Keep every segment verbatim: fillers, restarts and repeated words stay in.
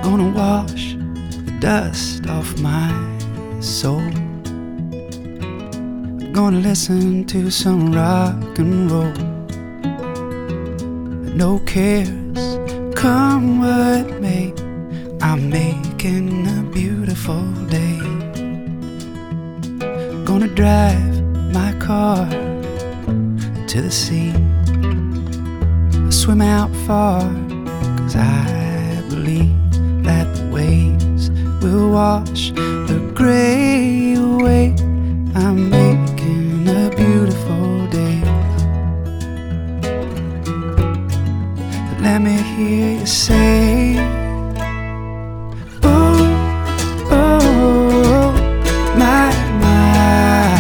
Gonna wash the dust off my soul. Gonna listen to some rock and roll. No cares, come what may, I'm making a beautiful day. Gonna drive my car to the sea, swim out far, 'cause I believe that the waves will wash the gray away. I'm making a beautiful day. Let me hear you say, oh, oh, my, my,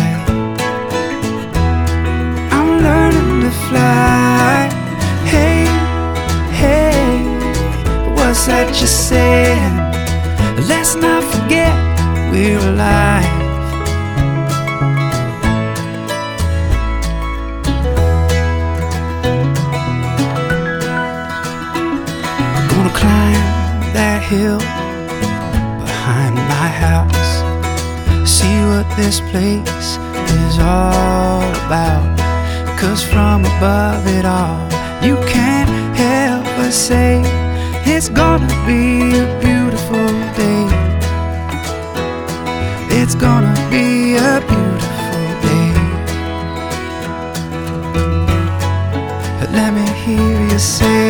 I'm learning to fly. Hey, hey, what's that you said? Let's not forget we're alive. Gonna climb that hill behind my house, see what this place is all about. 'Cause from above it all, you can't help but say it's gonna be a beautiful day. It's gonna be a beautiful day. Let me hear you say,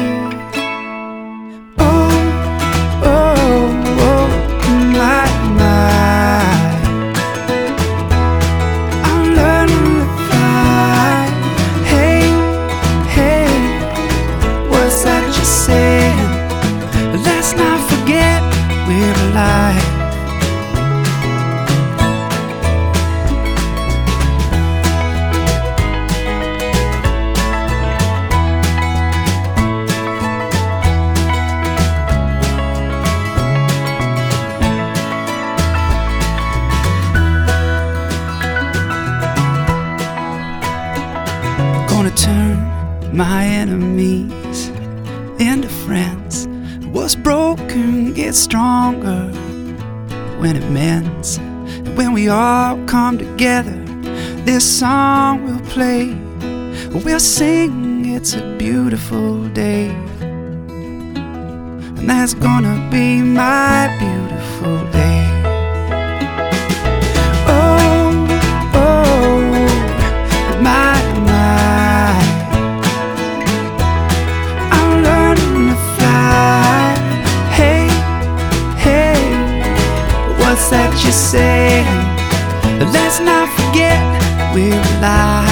oh, oh, oh, my, my, I'm learning to fly. Hey, hey, what's that you saying? Let's not forget we're alive. Gonna turn my enemies into friends. What's broken gets stronger when it mends. And when we all come together, this song will play. We'll sing it's a beautiful day. And that's gonna be my beautiful day. What's that you say? Let's not forget we're alive.